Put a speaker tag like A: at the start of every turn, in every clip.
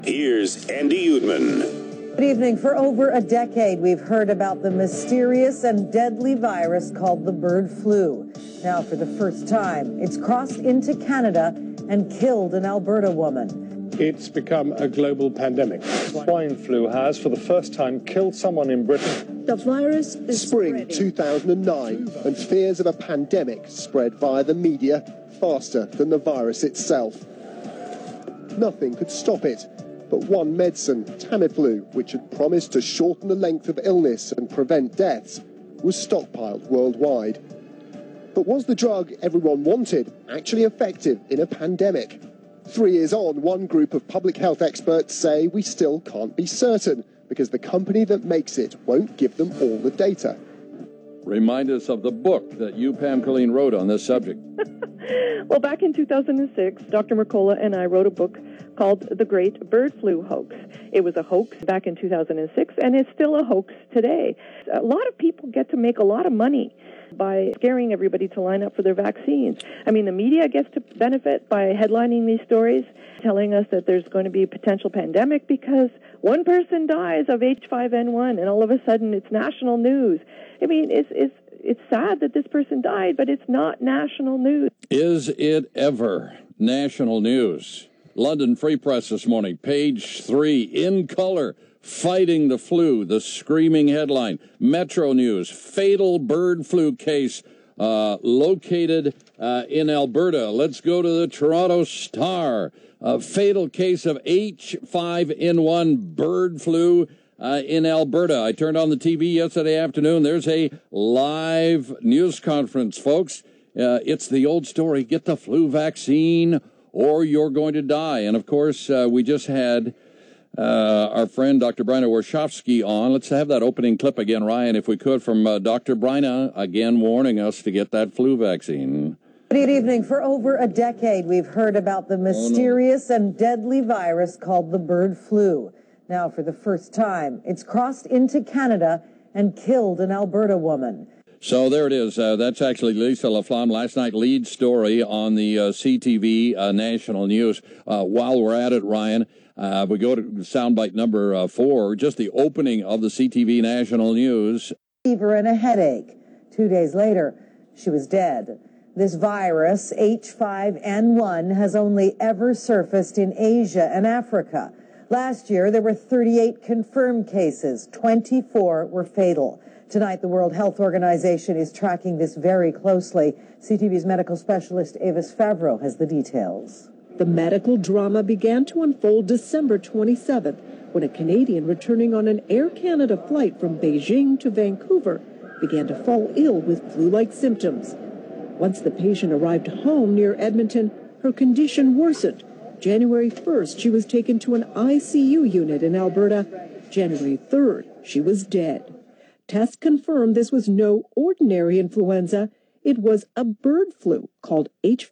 A: Here's Andy Uthman.
B: Good evening. For over a decade, we've heard about the mysterious and deadly virus called the bird flu. Now, for the first time, it's crossed into Canada and killed an Alberta woman.
C: It's become a global pandemic.
D: Swine flu has, for the first time, killed someone in Britain.
E: The virus is
F: Spring 2009, and fears of a pandemic spread via the media faster than the virus itself. Nothing could stop it. But one medicine, Tamiflu, which had promised to shorten the length of illness and prevent deaths, was stockpiled worldwide. But was the drug everyone wanted actually effective in a pandemic? 3 years on, one group of public health experts say we still can't be certain because the company that makes it won't give them all the data.
G: Remind us of the book that you, Pam Colleen, wrote on this subject.
H: Well, back in 2006, Dr. Mercola and I wrote a book called The Great Bird Flu Hoax. It was a hoax back in 2006, and it's still a hoax today. A lot of people get to make a lot of money by scaring everybody to line up for their vaccines. I mean, the media gets to benefit by headlining these stories, telling us that there's going to be a potential pandemic because one person dies of H5N1, and all of a sudden it's national news. I mean, it's sad that this person died, but it's not national news.
G: Is it ever national news? London Free Press this morning, page 3, in color, fighting the flu, the screaming headline. Metro News, fatal bird flu case located in Alberta. Let's go to the Toronto Star. A fatal case of H5N1 bird flu in Alberta. I turned on the TV yesterday afternoon. There's a live news conference, folks. It's the old story, get the flu vaccine or you're going to die. And, of course, we just had our friend Dr. Bryna Warshofsky on. Let's have that opening clip again, Ryan, if we could, from Dr. Bryna, again warning us to get that flu vaccine.
B: Good evening. For over a decade, we've heard about the mysterious and deadly virus called the bird flu. Now, for the first time, it's crossed into Canada and killed an Alberta woman.
G: So there it is. That's actually Lisa Laflamme, last night lead story on the CTV national news. While we're at it, Ryan, we go to soundbite number 4, just the opening of the CTV national news.
B: Fever and a headache. 2 days later, she was dead. This virus, H5N1, has only ever surfaced in Asia and Africa. Last year, there were 38 confirmed cases. 24 were fatal. Tonight, the World Health Organization is tracking this very closely. CTV's medical specialist Avis Favreau has the details.
E: The medical drama began to unfold December 27th when a Canadian returning on an Air Canada flight from Beijing to Vancouver began to fall ill with flu-like symptoms. Once the patient arrived home near Edmonton, her condition worsened. January 1st, she was taken to an ICU unit in Alberta. January 3rd, she was dead. Tests confirmed this was no ordinary influenza. It was a bird flu called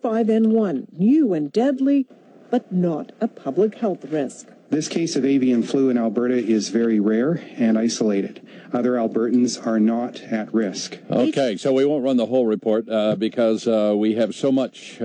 E: H5N1, new and deadly, but not a public health risk.
I: This case of avian flu in Alberta is very rare and isolated. Other Albertans are not at risk.
G: Okay, so we won't run the whole report because we have so much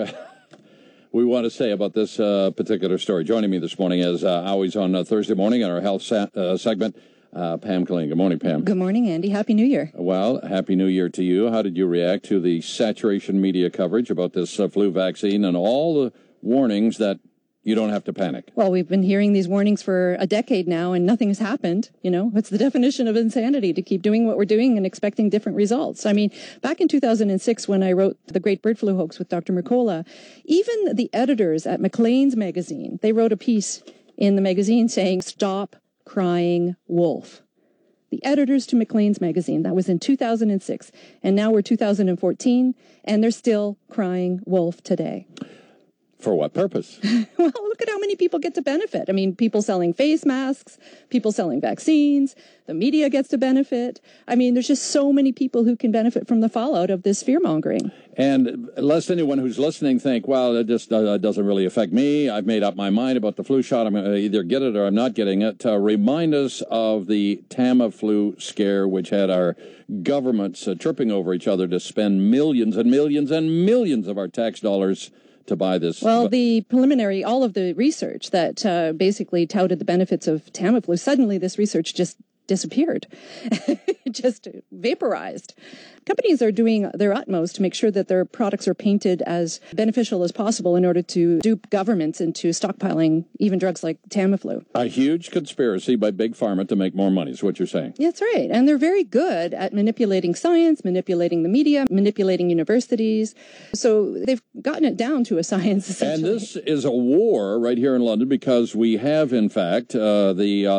G: we want to say about this particular story. Joining me this morning, as always on Thursday morning in our health segment, Pam Colleen. Good morning, Pam.
J: Good morning, Andy. Happy New Year.
G: Well, Happy New Year to you. How did you react to the saturation media coverage about this flu vaccine and all the warnings that you don't have to panic?
J: Well, we've been hearing these warnings for a decade now, and nothing has happened. You know, it's the definition of insanity to keep doing what we're doing and expecting different results. I mean, back in 2006, when I wrote The Great Bird Flu Hoax with Dr. Mercola, even the editors at Maclean's magazine, they wrote a piece in the magazine saying, "Stop crying wolf." The editors to Maclean's magazine, that was in 2006, and now we're 2014, and they're still crying wolf today.
G: For what purpose?
J: Well, look at how many people get to benefit. I mean, people selling face masks, people selling vaccines, the media gets to benefit. I mean, there's just so many people who can benefit from the fallout of this fear-mongering.
G: And lest anyone who's listening think, well, it just doesn't really affect me. I've made up my mind about the flu shot. I'm going to either get it or I'm not getting it. Remind us of the Tamiflu scare, which had our governments tripping over each other to spend millions and millions and millions of our tax dollars to buy this?
J: Well, the preliminary, all of the research that basically touted the benefits of Tamiflu, suddenly this research just disappeared, just vaporized. Companies are doing their utmost to make sure that their products are painted as beneficial as possible in order to dupe governments into stockpiling even drugs like Tamiflu.
G: A huge conspiracy by Big Pharma to make more money is what you're saying.
J: That's right. And they're very good at manipulating science, manipulating the media, manipulating universities. So they've gotten it down to a science, essentially.
G: And this is a war right here in London because we have, in fact, our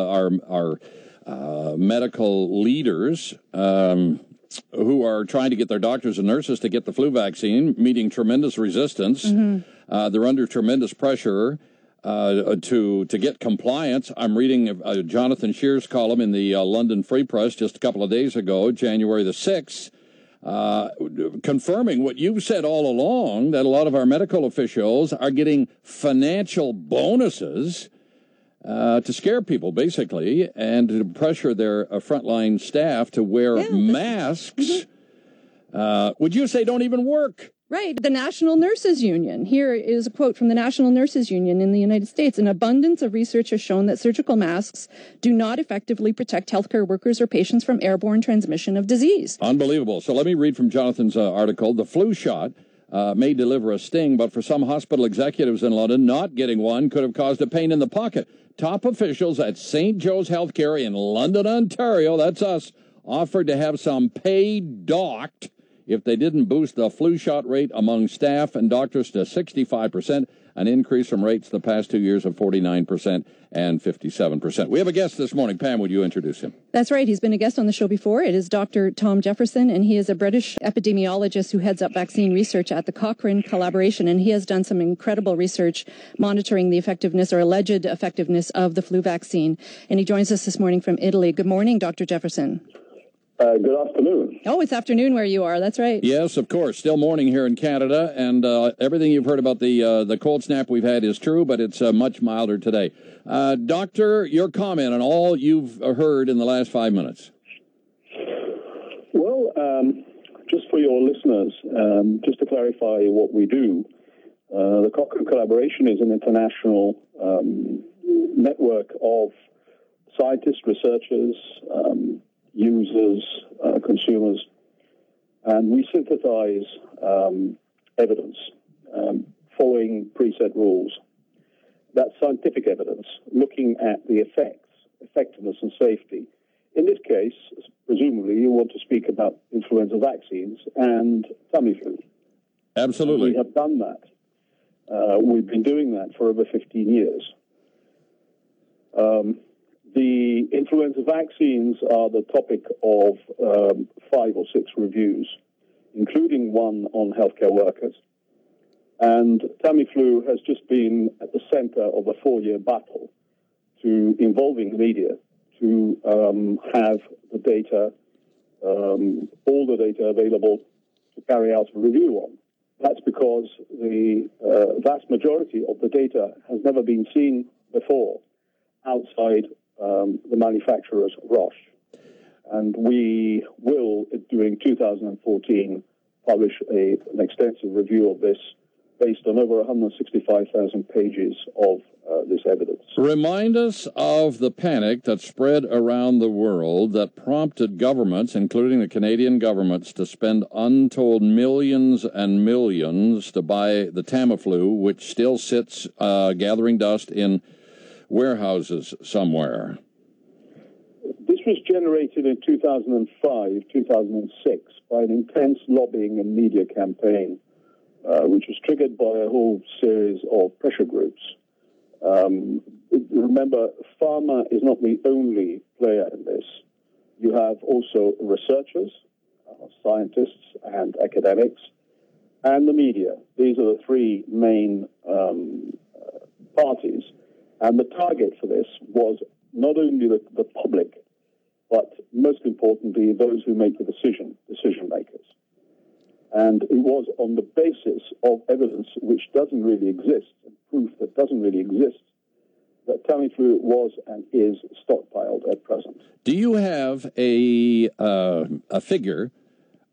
G: medical leaders who are trying to get their doctors and nurses to get the flu vaccine, meeting tremendous resistance. Mm-hmm. They're under tremendous pressure to get compliance. I'm reading Jonathan Shear's column in the London Free Press just a couple of days ago, January the 6th, confirming what you've said all along, that a lot of our medical officials are getting financial bonuses to scare people, basically, and to pressure their frontline staff to wear masks, would you say don't even work?
J: Right. The National Nurses Union. Here is a quote from the National Nurses Union in the United States. An abundance of research has shown that surgical masks do not effectively protect healthcare workers or patients from airborne transmission of disease.
G: Unbelievable. So let me read from Jonathan's article. The flu shot may deliver a sting, but for some hospital executives in London, not getting one could have caused a pain in the pocket. Top officials at St. Joe's Healthcare in London, Ontario, that's us, offered to have some pay docked if they didn't boost the flu shot rate among staff and doctors to 65%, an increase from rates the past 2 years of 49% and 57%. We have a guest this morning. Pam, would you introduce him?
J: That's right. He's been a guest on the show before. It is Dr. Tom Jefferson, and he is a British epidemiologist who heads up vaccine research at the Cochrane Collaboration, and he has done some incredible research monitoring the effectiveness or alleged effectiveness of the flu vaccine. And he joins us this morning from Italy. Good morning, Dr. Jefferson.
K: Good afternoon.
J: Oh, it's afternoon where you are. That's right.
G: Yes, of course. Still morning here in Canada, and everything you've heard about the cold snap we've had is true, but it's much milder today. Doctor, your comment on all you've heard in the last 5 minutes.
K: Well, just for your listeners, just to clarify what we do, the Cochrane Collaboration is an international network of scientists, researchers, users, consumers, and we synthesize evidence following preset rules. That's scientific evidence, looking at the effects, effectiveness, and safety. In this case, presumably, you want to speak about influenza vaccines and Tamiflu.
G: Absolutely.
K: We have done that. We've been doing that for over 15 years. The influenza vaccines are the topic of 5 or 6 reviews, including one on healthcare workers. And Tamiflu has just been at the center of a 4-year battle involving the media to have the data, all the data available to carry out a review on. That's because the vast majority of the data has never been seen before outside the manufacturer's Roche. And we will, during 2014, publish an extensive review of this based on over 165,000 pages of this evidence.
G: Remind us of the panic that spread around the world that prompted governments, including the Canadian governments, to spend untold millions and millions to buy the Tamiflu, which still sits gathering dust in warehouses somewhere.
K: This was generated in 2005, 2006 by an intense lobbying and media campaign, which was triggered by a whole series of pressure groups. Remember, pharma is not the only player in this. You have also researchers, scientists and academics, and the media. These are the 3 main parties. And the target for this was not only the public, but most importantly, those who make the decision makers. And it was on the basis of evidence which doesn't really exist, and proof that doesn't really exist, that Tamiflu was and is stockpiled at present.
G: Do you have a figure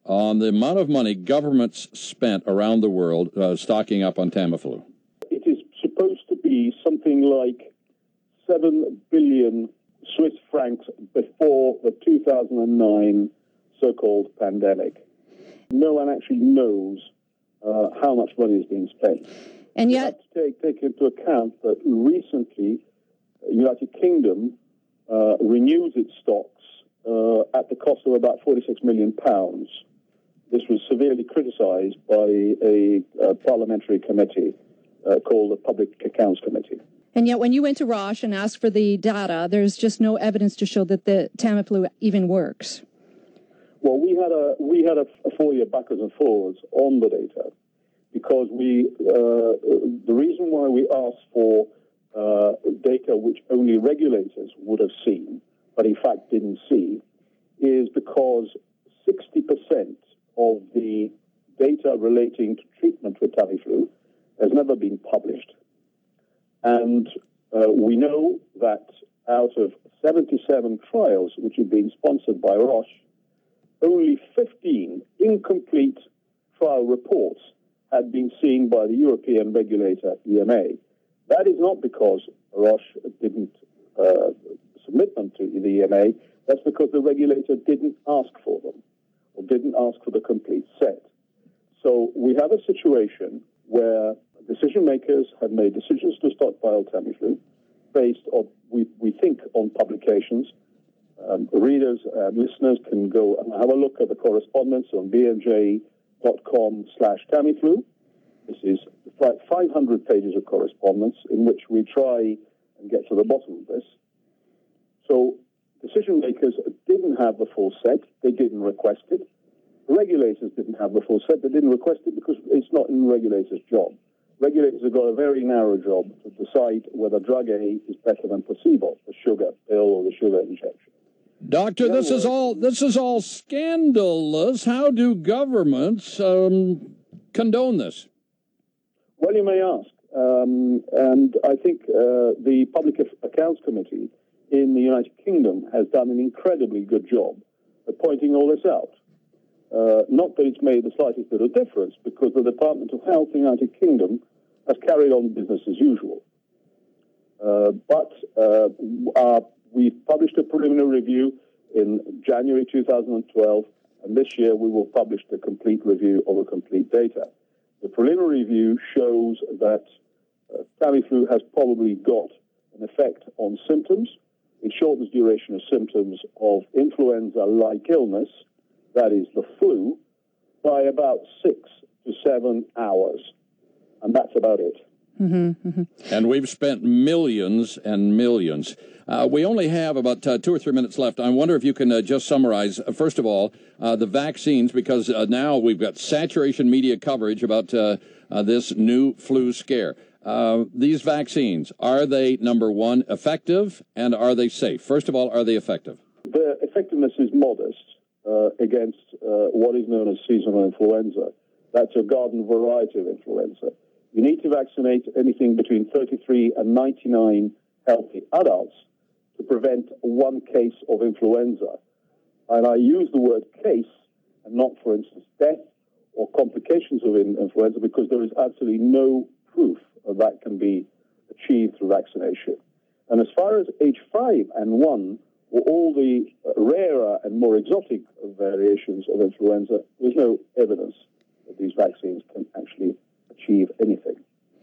G: on the amount of money governments spent around the world stocking up on Tamiflu?
K: It is supposed to be something like 7 billion Swiss francs before the 2009 so-called pandemic. No one actually knows how much money is being spent.
J: And yet,
K: you have to take into account that recently, United Kingdom renews its stocks at the cost of about £46 million. This was severely criticised by a parliamentary committee called the Public Accounts Committee.
J: And yet, when you went to Roche and asked for the data, there's just no evidence to show that the Tamiflu even works.
K: Well, we had a 4-year backwards and forwards on the data because the reason why we asked for data which only regulators would have seen, but in fact didn't see, is because 60% of the data relating to treatment with Tamiflu has never been published. And we know that out of 77 trials which have been sponsored by Roche, only 15 incomplete trial reports had been seen by the European regulator, EMA. That is not because Roche didn't submit them to the EMA. That's because the regulator didn't ask for them or didn't ask for the complete set. So we have a situation where decision makers have made decisions to stockpile Tamiflu based on, we think, on publications. Readers and listeners can go and have a look at the correspondence on bmj.com/Tamiflu. This is 500 pages of correspondence in which we try and get to the bottom of this. So decision makers didn't have the full set. They didn't request it. The regulators didn't have the full set. They didn't request it because it's not in the regulator's job. Regulators have got a very narrow job to decide whether drug A is better than placebo, the sugar pill or the sugar injection.
G: Doctor, this is all scandalous. How do governments condone this?
K: Well, you may ask. And I think the Public Accounts Committee in the United Kingdom has done an incredibly good job at pointing all this out. Not that it's made the slightest bit of difference, because the Department of Health in the United Kingdom has carried on business as usual. But we published a preliminary review in January 2012, and this year we will publish the complete review of the complete data. The preliminary review shows that Tamiflu has probably got an effect on symptoms. It shortens duration of symptoms of influenza-like illness, that is the flu, by about 6 to 7 hours. And that's about it.
J: Mm-hmm, mm-hmm.
G: And we've spent millions and millions. We only have about 2 or 3 minutes left. I wonder if you can just summarize, first of all, the vaccines, because now we've got saturation media coverage about this new flu scare. These vaccines, are they, number one, effective, and are they safe? First of all, are they effective?
K: The effectiveness is modest against what is known as seasonal influenza. That's a garden variety of influenza. You need to vaccinate anything between 33 and 99 healthy adults to prevent one case of influenza. And I use the word case and not, for instance, death or complications of influenza, because there is absolutely no proof that can be achieved through vaccination. And as far as H5N1, or all the rarer and more exotic variations of influenza, there's no evidence that these vaccines can actually achieve anything.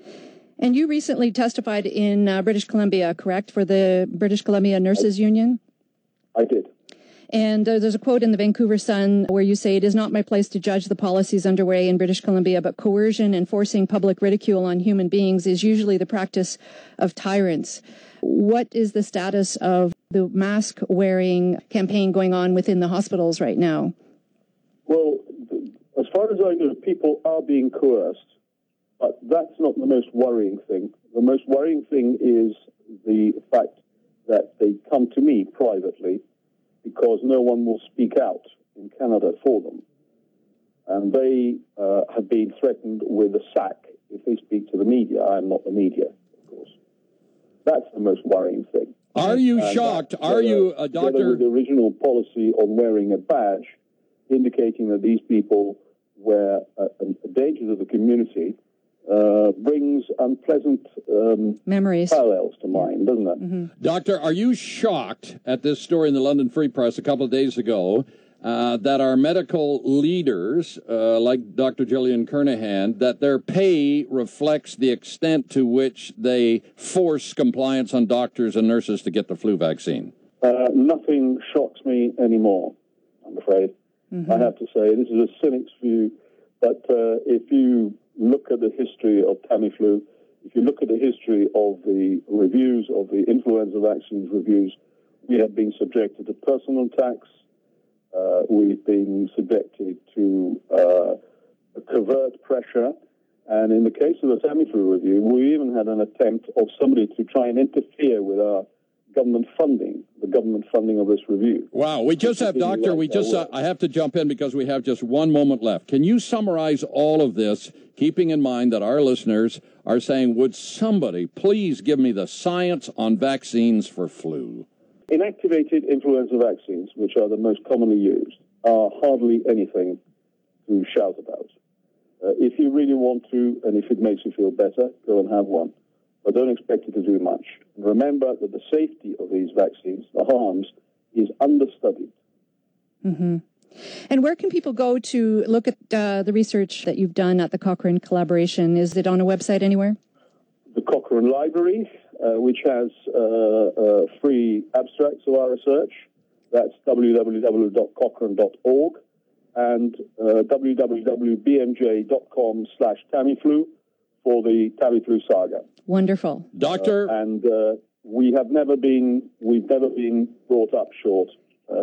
J: And you recently testified in British Columbia, correct, for the British Columbia Nurses Union?
K: I did.
J: And there's a quote in the Vancouver Sun where you say, "It is not my place to judge the policies underway in British Columbia, but coercion and forcing public ridicule on human beings is usually the practice of tyrants." What is the status of the mask-wearing campaign going on within the hospitals right now?
K: Well, as far as I know, people are being coerced, but that's not the most worrying thing. The most worrying thing is the fact that they come to me privately because no one will speak out in Canada for them. And they have been threatened with a sack if they speak to the media. I'm not the media, of course. That's the most worrying thing.
G: Are you shocked? Are you, Doctor?
K: With the original policy on wearing a badge indicating that these people were a danger to the community, brings unpleasant
J: memories,
K: parallels to mind, doesn't it?
J: Mm-hmm.
G: Doctor, are you shocked at this story in the London Free Press a couple of days ago that our medical leaders, like Dr. Gillian Kernahan, that their pay reflects the extent to which they force compliance on doctors and nurses to get the flu vaccine?
K: Nothing shocks me anymore, I'm afraid. Mm-hmm. I have to say, this is a cynic's view, but if you look at the history of Tamiflu, if you look at the history of the reviews of the influenza vaccines reviews, we have been subjected to personal attacks. We've been subjected to covert pressure. And in the case of the Tamiflu review, we even had an attempt of somebody to try and interfere with our government funding, the government funding of this review.
G: Wow, we just have, Doctor, I have to jump in because we have just one moment left. Can you summarize all of this, keeping in mind that our listeners are saying, would somebody please give me the science on vaccines for flu?
K: Inactivated influenza vaccines, which are the most commonly used, are hardly anything to shout about. If you really want to, and if it makes you feel better, go and have one. But don't expect it to do much. And remember that the safety of these vaccines, the harms, is understudied.
J: Mm-hmm. And where can people go to look at the research that you've done at the Cochrane collaboration? Is it on a website anywhere?
K: The Cochrane Library, which has free abstracts of our research. That's www.cochrane.org and www.bmj.com/Tamiflu for the Tamiflu saga.
J: Wonderful.
G: Doctor.
K: We've never been brought up short.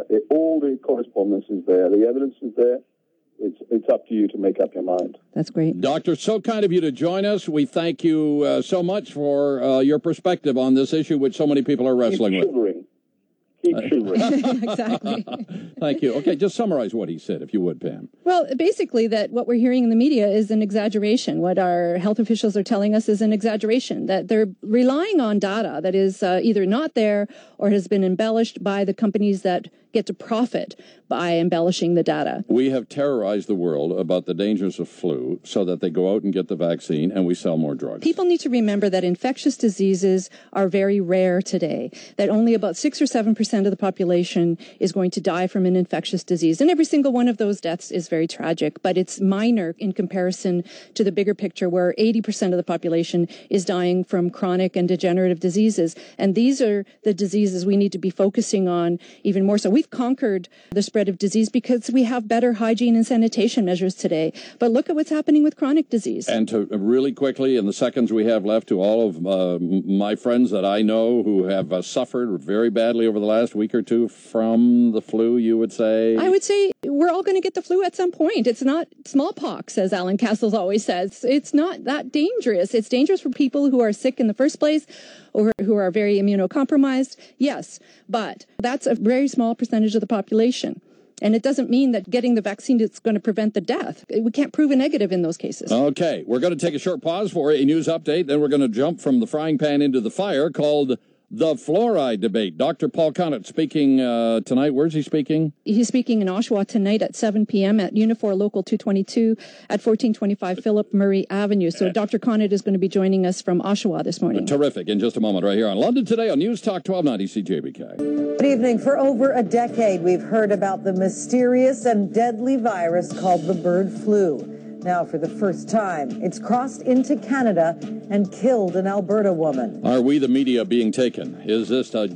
K: All the correspondence is there. The evidence is there. It's up to you to make up your mind.
J: That's great.
G: Doctor, so kind of you to join us. We thank you so much for your perspective on this issue, which so many people are wrestling with.
K: Keep shivering.
J: Exactly.
G: Thank you. Okay, just summarize what he said, if you would, Pam.
J: Well, basically that what we're hearing in the media is an exaggeration. What our health officials are telling us is an exaggeration, that they're relying on data that is either not there or has been embellished by the companies that get to profit by embellishing the data.
G: We have terrorized the world about the dangers of flu so that they go out and get the vaccine and we sell more drugs.
J: People need to remember that infectious diseases are very rare today, that only about 6 or 7% of the population is going to die from an infectious disease. And every single one of those deaths is very tragic, but it's minor in comparison to the bigger picture where 80% of the population is dying from chronic and degenerative diseases. And these are the diseases we need to be focusing on even more so. We've conquered the spread of disease because we have better hygiene and sanitation measures today. But look at what's happening with chronic disease.
G: And to really quickly, in the seconds we have left, to all of my friends that I know who have suffered very badly over the last week or two from the flu, you would say?
J: I would say we're all going to get the flu at some point. It's not smallpox, as Alan Castles always says. It's not that dangerous. It's dangerous for people who are sick in the first place or who are very immunocompromised, yes, but that's a very small percentage of the population. And it doesn't mean that getting the vaccine is going to prevent the death. We can't prove a negative in those cases.
G: Okay, we're going to take a short pause for a news update. Then we're going to jump from the frying pan into the fire called the fluoride debate. Dr. Paul Conant speaking tonight. Where's he speaking?
J: He's speaking in Oshawa tonight at 7 p.m. at Unifor Local 222 at 1425 Philip Murray Avenue. So Dr. Conant is going to be joining us from Oshawa this morning.
G: Terrific. In just a moment right here on London Today on News Talk 1290 CJBK.
B: Good evening. For over a decade, we've heard about the mysterious and deadly virus called the bird flu. Now, for the first time, it's crossed into Canada and killed an Alberta woman.
G: Are we, the media, being taken? Is this a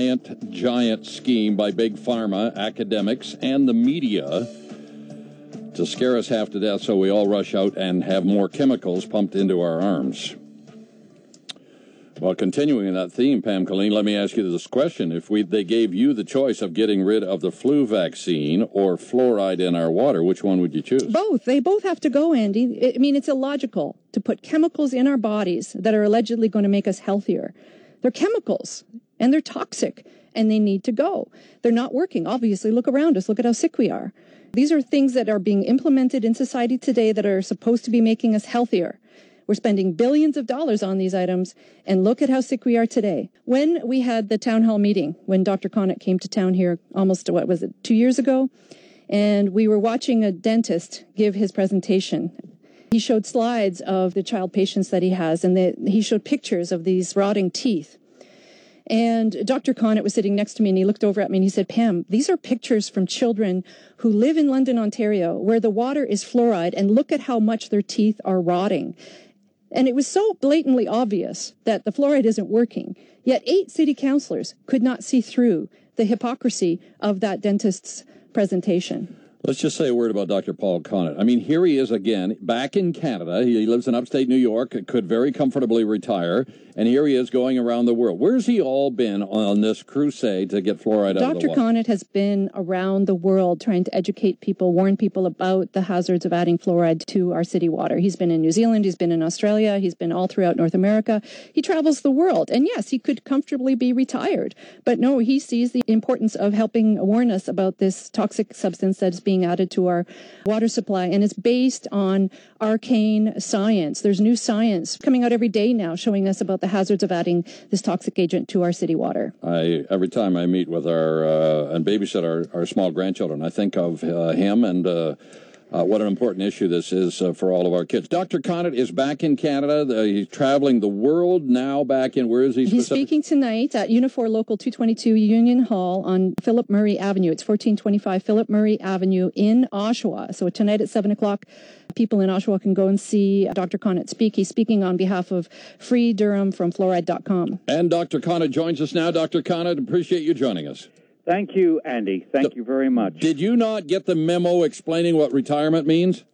G: giant scheme by big pharma, academics, and the media to scare us half to death so we all rush out and have more chemicals pumped into our arms? Well, continuing in that theme, Pam Colleen, let me ask you this question. If they gave you the choice of getting rid of the flu vaccine or fluoride in our water, which one would you choose?
J: Both. They both have to go, Andy. I mean, it's illogical to put chemicals in our bodies that are allegedly going to make us healthier. They're chemicals, and they're toxic, and they need to go. They're not working. Obviously, look around us. Look at how sick we are. These are things that are being implemented in society today that are supposed to be making us healthier. We're spending billions of dollars on these items, and look at how sick we are today. When we had the town hall meeting, when Dr. Conant came to town here almost, 2 years ago, And we were watching a dentist give his presentation. He showed slides of the child patients that he has, and he showed pictures of these rotting teeth. And Dr. Connett was sitting next to me, and he looked over at me and he said, Pam, these are pictures from children who live in London, Ontario, where the water is fluoride, and look at how much their teeth are rotting. And it was so blatantly obvious that the fluoride isn't working, yet 8 city councillors could not see through the hypocrisy of that dentist's presentation.
G: Let's just say a word about Dr. Paul Connett. I mean, here he is again, back in Canada. He lives in upstate New York, could very comfortably retire, and here he is going around the world. Where's he all been on this crusade to get fluoride out of the water?
J: Dr. Connett has been around the world trying to educate people, warn people about the hazards of adding fluoride to our city water. He's been in New Zealand, he's been in Australia, he's been all throughout North America. He travels the world, and yes, he could comfortably be retired. But no, he sees the importance of helping warn us about this toxic substance that is being added to our water supply, and it's based on arcane science. There's new science coming out every day now showing us about the hazards of adding this toxic agent to our city water.
G: Every time I meet with and babysit our small grandchildren, I think of him and what an important issue this is for all of our kids. Dr. Connett is back in Canada. He's traveling the world now back in, where is he?
J: He's speaking tonight at Unifor Local 222 Union Hall on Philip Murray Avenue. It's 1425 Philip Murray Avenue in Oshawa. So tonight at 7 o'clock, people in Oshawa can go and see Dr. Connett speak. He's speaking on behalf of Free Durham from Fluoride.com.
G: And Dr. Connett joins us now. Dr. Connett, appreciate you joining us.
L: Thank you, Andy. Thank you very much.
G: Did you not get the memo explaining what retirement means?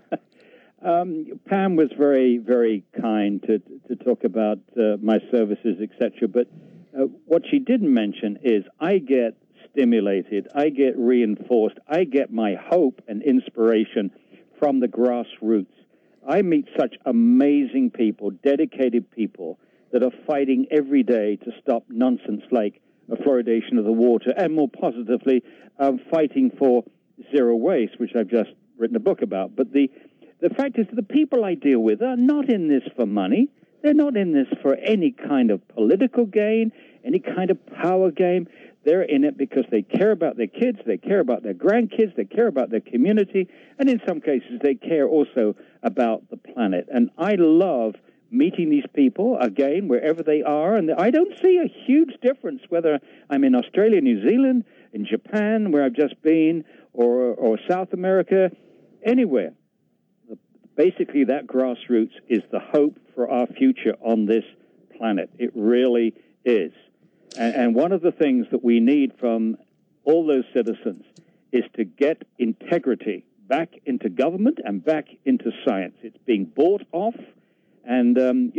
L: Pam was very, very kind to talk about my services, etc. But what she didn't mention is I get stimulated, I get reinforced, I get my hope and inspiration from the grassroots. I meet such amazing people, dedicated people that are fighting every day to stop nonsense like fluoridation of the water, and more positively, fighting for zero waste, which I've just written a book about. But the fact is that the people I deal with are not in this for money. They're not in this for any kind of political gain, any kind of power game. They're in it because they care about their kids, they care about their grandkids, they care about their community, and in some cases they care also about the planet. And I love meeting these people, again, wherever they are, and I don't see a huge difference whether I'm in Australia, New Zealand, in Japan, where I've just been, or South America, anywhere. Basically, that grassroots is the hope for our future on this planet. It really is. And one of the things that we need from all those citizens is to get integrity back into government and back into science. It's being bought off. And,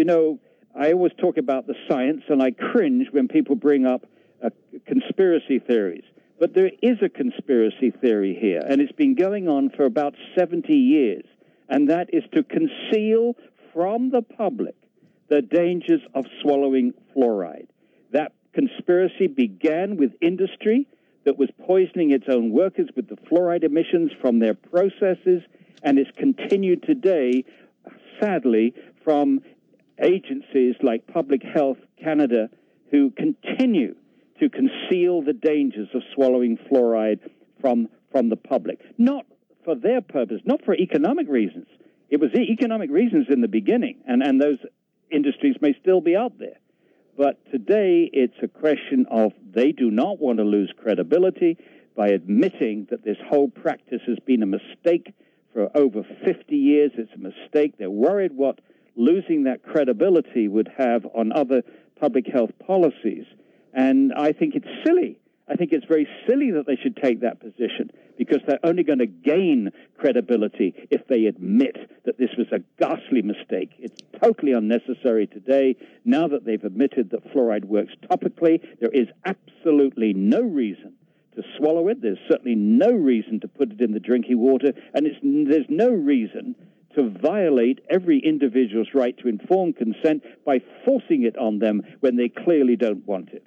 L: I always talk about the science, and I cringe when people bring up conspiracy theories. But there is a conspiracy theory here, and it's been going on for about 70 years, and that is to conceal from the public the dangers of swallowing fluoride. That conspiracy began with industry that was poisoning its own workers with the fluoride emissions from their processes, and it's continued today, sadly, from agencies like Public Health Canada, who continue to conceal the dangers of swallowing fluoride from the public. Not for their purpose, not for economic reasons. It was economic reasons in the beginning, and those industries may still be out there. But today it's a question of they do not want to lose credibility by admitting that this whole practice has been a mistake for over 50 years. It's a mistake. They're worried what losing that credibility would have on other public health policies. And I think it's silly. I think it's very silly that they should take that position, because they're only going to gain credibility if they admit that this was a ghastly mistake. It's totally unnecessary today. Now that they've admitted that fluoride works topically, there is absolutely no reason to swallow it. There's certainly no reason to put it in the drinking water, and there's no reason to violate every individual's right to informed consent by forcing it on them when they clearly don't want it.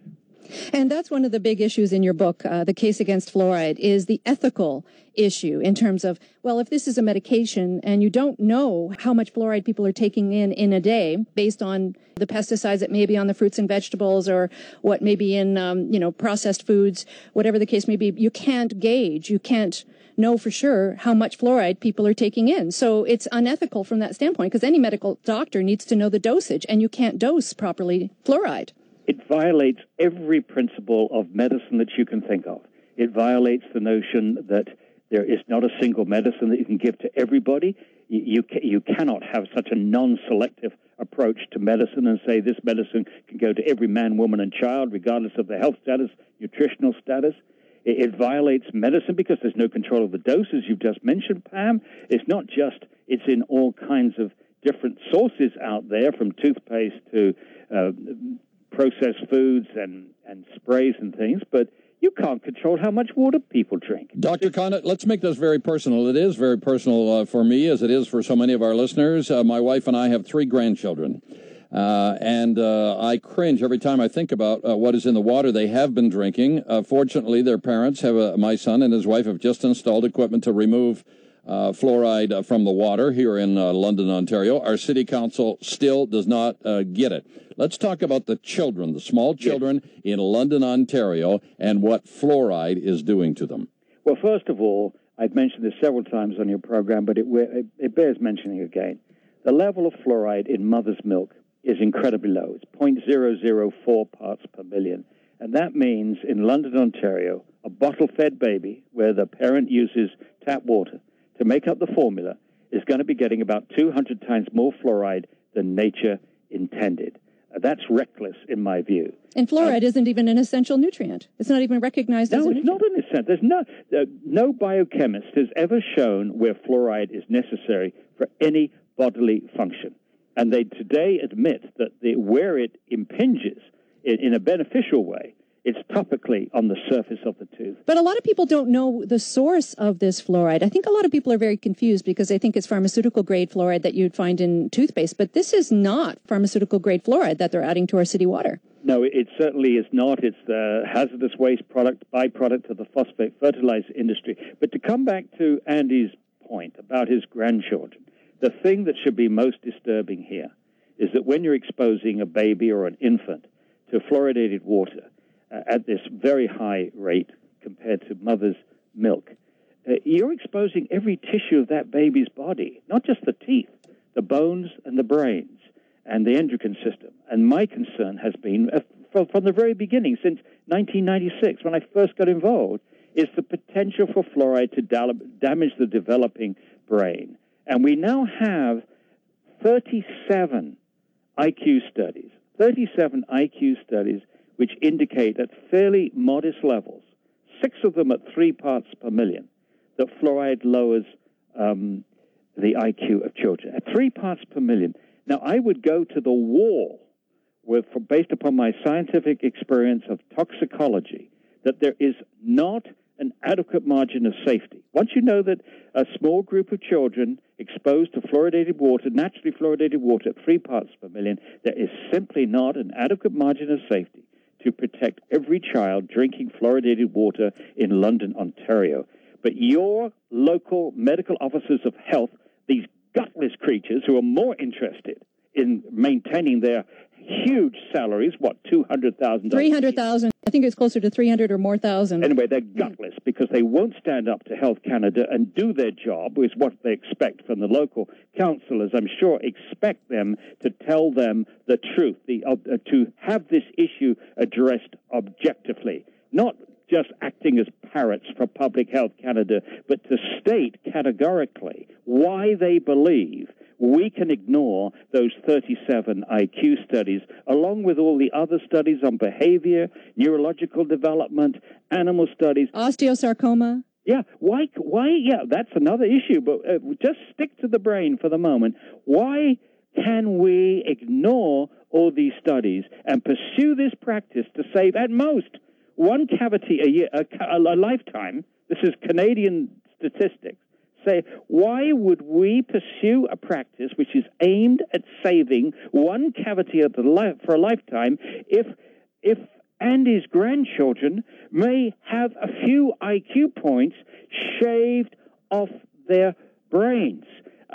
J: And that's one of the big issues in your book, The Case Against Fluoride, is the ethical issue in terms of, well, if this is a medication and you don't know how much fluoride people are taking in a day based on the pesticides that may be on the fruits and vegetables or what may be in, processed foods, whatever the case may be, you can't gauge, you can't know for sure how much fluoride people are taking in. So it's unethical from that standpoint because any medical doctor needs to know the dosage, and you can't dose properly fluoride.
L: It violates every principle of medicine that you can think of. It violates the notion that there is not a single medicine that you can give to everybody. You cannot have such a non-selective approach to medicine and say this medicine can go to every man, woman, and child, regardless of their health status, nutritional status. It violates medicine because there's no control of the doses you've just mentioned, Pam. It's not just, it's in all kinds of different sources out there, from toothpaste to processed foods and sprays and things, but you can't control how much water people drink.
G: Dr. Condit, let's make this very personal. It is very personal for me, as it is for so many of our listeners. My wife and I have 3 grandchildren. And I cringe every time I think about what is in the water they have been drinking. Fortunately, their parents have my son and his wife have just installed equipment to remove fluoride from the water here in London, Ontario. Our city council still does not get it. Let's talk about the children, the small children in London, Ontario, and what fluoride is doing to them.
L: Well, first of all, I've mentioned this several times on your program, but it bears mentioning again. The level of fluoride in mother's milk is incredibly low. It's 0.004 parts per million. And that means in London, Ontario, a bottle-fed baby where the parent uses tap water to make up the formula is going to be getting about 200 times more fluoride than nature intended. That's reckless, in my view.
J: And fluoride isn't even an essential nutrient. It's not even recognized as a nutrient.
L: No, it's not an essential. There's no biochemist has ever shown where fluoride is necessary for any bodily function. And they today admit that where it impinges in a beneficial way, it's topically on the surface of the tooth.
J: But a lot of people don't know the source of this fluoride. I think a lot of people are very confused because they think it's pharmaceutical-grade fluoride that you'd find in toothpaste. But this is not pharmaceutical-grade fluoride that they're adding to our city water.
L: No, it certainly is not. It's the hazardous waste byproduct of the phosphate fertilizer industry. But to come back to Andy's point about his grandchildren, the thing that should be most disturbing here is that when you're exposing a baby or an infant to fluoridated water at this very high rate compared to mother's milk, you're exposing every tissue of that baby's body, not just the teeth, the bones and the brains and the endocrine system. And my concern has been, from the very beginning, since 1996, when I first got involved, is the potential for fluoride to damage the developing brain. And we now have 37 IQ studies which indicate at fairly modest levels, 6 of them at 3 parts per million, that fluoride lowers the IQ of children. At 3 parts per million. Now, I would go to the wall based upon my scientific experience of toxicology, that there is not an adequate margin of safety. Once you know that a small group of children exposed to fluoridated water, naturally fluoridated water at 3 parts per million, there is simply not an adequate margin of safety to protect every child drinking fluoridated water in London, Ontario. But your local medical officers of health, these gutless creatures who are more interested in maintaining their huge salaries, what, $200,000?
J: $300,000. I think it's closer to 300 or more thousand.
L: Anyway, they're gutless because they won't stand up to Health Canada and do their job, is what they expect from the local councillors. I'm sure expect them to tell them the truth, to have this issue addressed objectively, not just acting as parrots for Public Health Canada, but to state categorically why they believe we can ignore those 37 IQ studies, along with all the other studies on behavior, neurological development, animal studies.
J: Osteosarcoma.
L: Yeah, why? Yeah, that's another issue, but just stick to the brain for the moment. Why can we ignore all these studies and pursue this practice to save at most one cavity a year, a lifetime? This is Canadian statistics. Say, why would we pursue a practice which is aimed at saving one cavity for a lifetime if Andy's grandchildren may have a few IQ points shaved off their brains.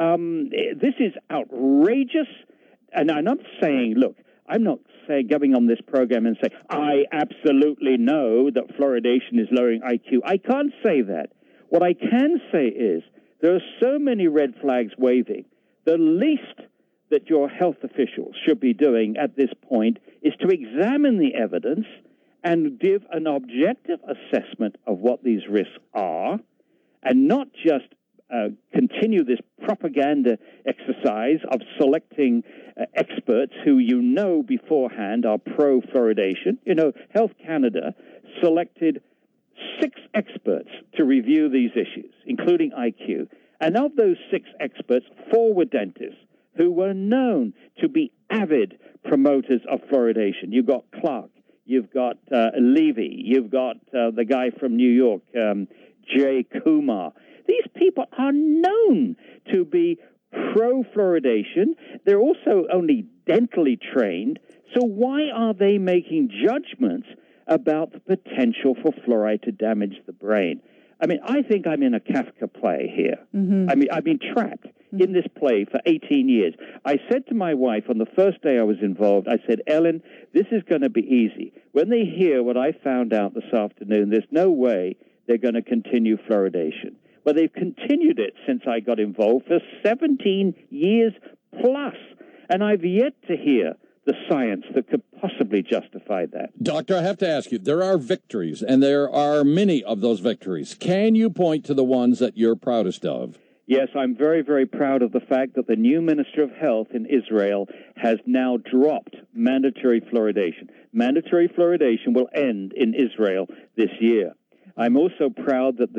L: This is outrageous. And I'm not saying, look, I'm not saying going on this program and say, I absolutely know that fluoridation is lowering IQ. I can't say that. What I can say is there are so many red flags waving. The least that your health officials should be doing at this point is to examine the evidence and give an objective assessment of what these risks are, and not just continue this propaganda exercise of selecting experts who you know beforehand are pro-fluoridation. You know, Health Canada selected 6 experts to review these issues, including IQ. And of those 6 experts, 4 were dentists who were known to be avid promoters of fluoridation. You've got Clark, you've got Levy, you've got the guy from New York, Jay Kumar. These people are known to be pro-fluoridation. They're also only dentally trained. So why are they making judgments about the potential for fluoride to damage the brain? I mean, I think I'm in a Kafka play here. I mean, I've been trapped in this play for 18 years. I said to my wife on the first day I was involved, I said, Ellen, this is going to be easy. When they hear what I found out this afternoon, there's no way they're going to continue fluoridation. But they've continued it since I got involved for 17 years plus. And I've yet to hear the science that could possibly justify that.
G: Doctor, I have to ask you, there are victories, and there are many of those victories. Can you point to the ones that you're proudest of?
L: Yes, I'm very, very proud of the fact that the new Minister of Health in Israel has now dropped mandatory fluoridation. Mandatory fluoridation will end in Israel this year. I'm also proud that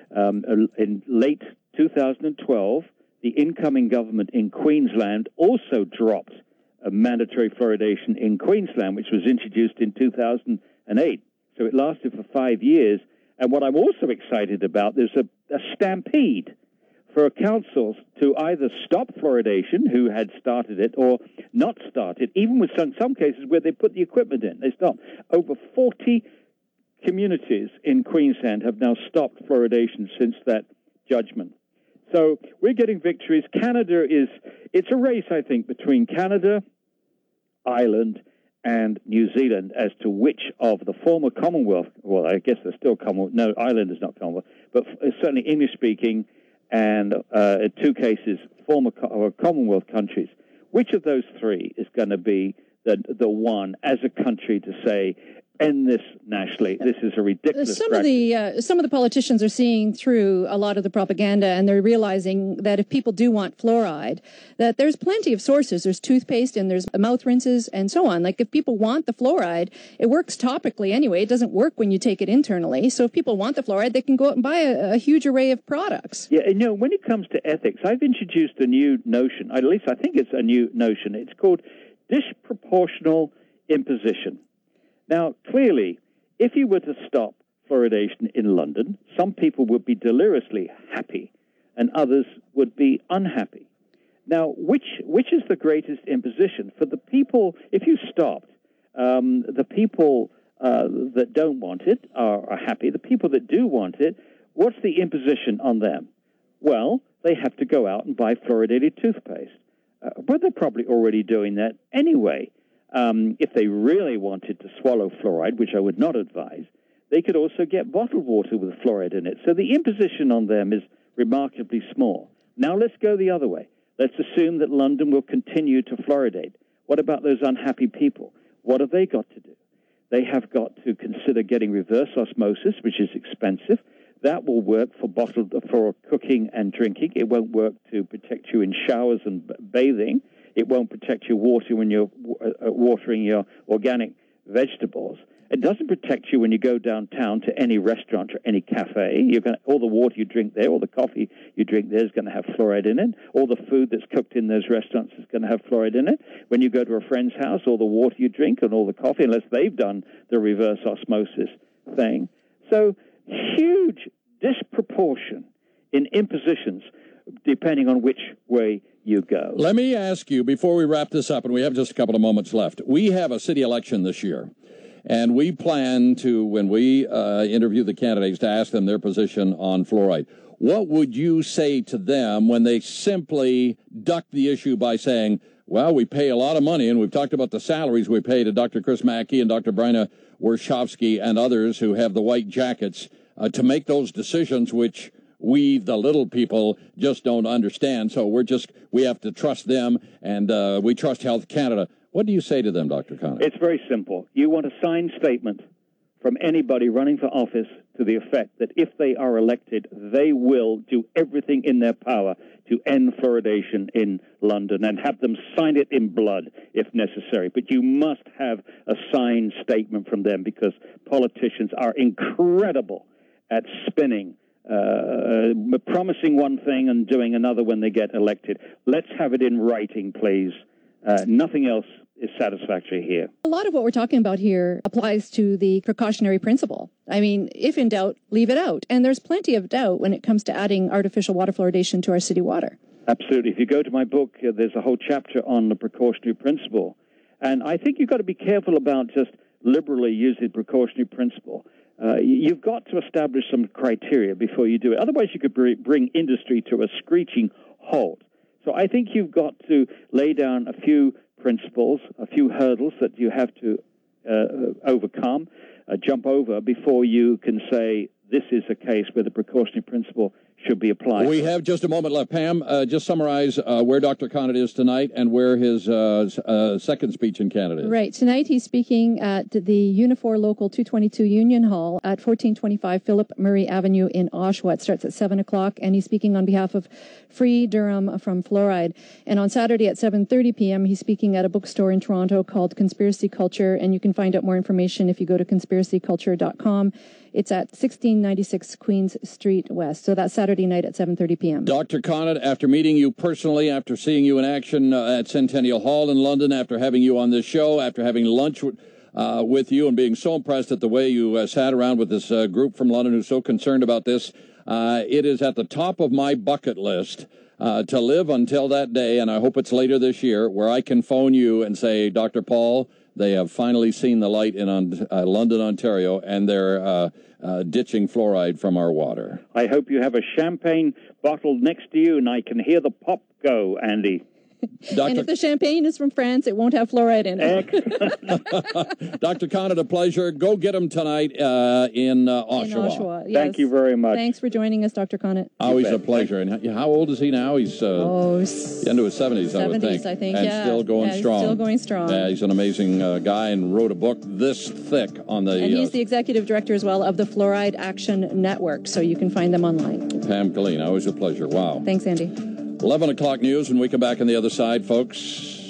L: in late 2012, the incoming government in Queensland also dropped mandatory fluoridation in Queensland, which was introduced in 2008. So it lasted for 5 years. And what I'm also excited about, there's a stampede for councils to either stop fluoridation, who had started it, or not start it, even with some cases where they put the equipment in. They stopped. Over 40 communities in Queensland have now stopped fluoridation since that judgment. So we're getting victories. It's a race, I think, between Canada, Ireland, and New Zealand as to which of the former Commonwealth, well, I guess they're still Commonwealth, no, Ireland is not Commonwealth, but certainly English-speaking and in 2 cases, former Commonwealth countries. Which of those 3 is going to be the one as a country to say, end this nationally? This is a ridiculous practice.
J: Some of the politicians are seeing through a lot of the propaganda, and they're realizing that if people do want fluoride, that there's plenty of sources. There's toothpaste and there's mouth rinses and so on. Like, if people want the fluoride, it works topically anyway. It doesn't work when you take it internally. So if people want the fluoride, they can go out and buy a huge array of products.
L: Yeah, you know, when it comes to ethics, I've introduced a new notion. At least I think it's a new notion. It's called disproportional imposition. Now, clearly, if you were to stop fluoridation in London, some people would be deliriously happy and others would be unhappy. Now, which is the greatest imposition? For the people, if you stopped, the people that don't want it are happy. The people that do want it, what's the imposition on them? Well, they have to go out and buy fluoridated toothpaste. But they're probably already doing that anyway. If they really wanted to swallow fluoride, which I would not advise, they could also get bottled water with fluoride in it. So the imposition on them is remarkably small. Now let's go the other way. Let's assume that London will continue to fluoridate. What about those unhappy people? What have they got to do? They have got to consider getting reverse osmosis, which is expensive. That will work for cooking and drinking. It won't work to protect you in showers and bathing. It won't protect your water when you're watering your organic vegetables. It doesn't protect you when you go downtown to any restaurant or any cafe. All the water you drink there, all the coffee you drink there is going to have fluoride in it. All the food that's cooked in those restaurants is going to have fluoride in it. When you go to a friend's house, all the water you drink and all the coffee, unless they've done the reverse osmosis thing. So huge disproportion in impositions depending on which way you go.
G: Let me ask you, before we wrap this up, and we have just a couple of moments left, we have a city election this year. And we plan to, when we interview the candidates, to ask them their position on fluoride. What would you say to them when they simply duck the issue by saying, well, we pay a lot of money, and we've talked about the salaries we pay to Dr. Chris Mackey and Dr. Bryna Warshawski and others who have the white jackets to make those decisions, which we, the little people, just don't understand. So we have to trust them, and we trust Health Canada. What do you say to them, Dr. Conant?
L: It's very simple. You want a signed statement from anybody running for office to the effect that if they are elected, they will do everything in their power to end fluoridation in London and have them sign it in blood if necessary. But you must have a signed statement from them, because politicians are incredible at spinning, promising one thing and doing another when they get elected. Let's have it in writing, please. Nothing else is satisfactory here.
J: A lot of what we're talking about here applies to the precautionary principle. I mean, if in doubt, leave it out. And there's plenty of doubt when it comes to adding artificial water fluoridation to our city water.
L: Absolutely. If you go to my book, there's a whole chapter on the precautionary principle. And I think you've got to be careful about just liberally using precautionary principle. You've got to establish some criteria before you do it. Otherwise, you could bring industry to a screeching halt. So I think you've got to lay down a few principles, a few hurdles that you have to overcome, jump over, before you can say this is a case where the precautionary principle should be applied.
G: We have just a moment left. Pam, just summarize where Dr. Conant is tonight and where his second speech in Canada is.
J: Right. Tonight he's speaking at the Unifor Local 222 Union Hall at 1425 Philip Murray Avenue in Oshawa. It starts at 7 o'clock, and he's speaking on behalf of Free Durham from Fluoride. And on Saturday at 7:30 p.m., he's speaking at a bookstore in Toronto called Conspiracy Culture, and you can find out more information if you go to conspiracyculture.com. It's at 1696 Queens Street West. So that's Saturday night at 7:30 p.m.
G: Dr. Conant, after meeting you personally, after seeing you in action at Centennial Hall in London, after having you on this show, after having lunch with you and being so impressed at the way you sat around with this group from London who's so concerned about this, it is at the top of my bucket list to live until that day, and I hope it's later this year, where I can phone you and say, Dr. Paul, they have finally seen the light in London, Ontario, and they're ditching fluoride from our water.
L: I hope you have a champagne bottle next to you and I can hear the pop go, Andy.
J: And if the champagne is from France, it won't have fluoride in
G: it. Dr. Conant, a pleasure. Go get him tonight in Oshawa.
J: In Oshawa, yes.
L: Thank you very much.
J: Thanks for joining us, Dr. Conant.
G: Always a pleasure. And how old is he now? He's into his 70s, I would think.
J: I think,
G: and still going strong.
J: Still going strong.
G: Yeah, he's an amazing guy and wrote a book this thick on the...
J: And he's the executive director as well of the Fluoride Action Network, so you can find them online.
G: Pam Killeen, always a pleasure. Wow.
J: Thanks, Andy.
G: 11 o'clock news when we come back on the other side, folks.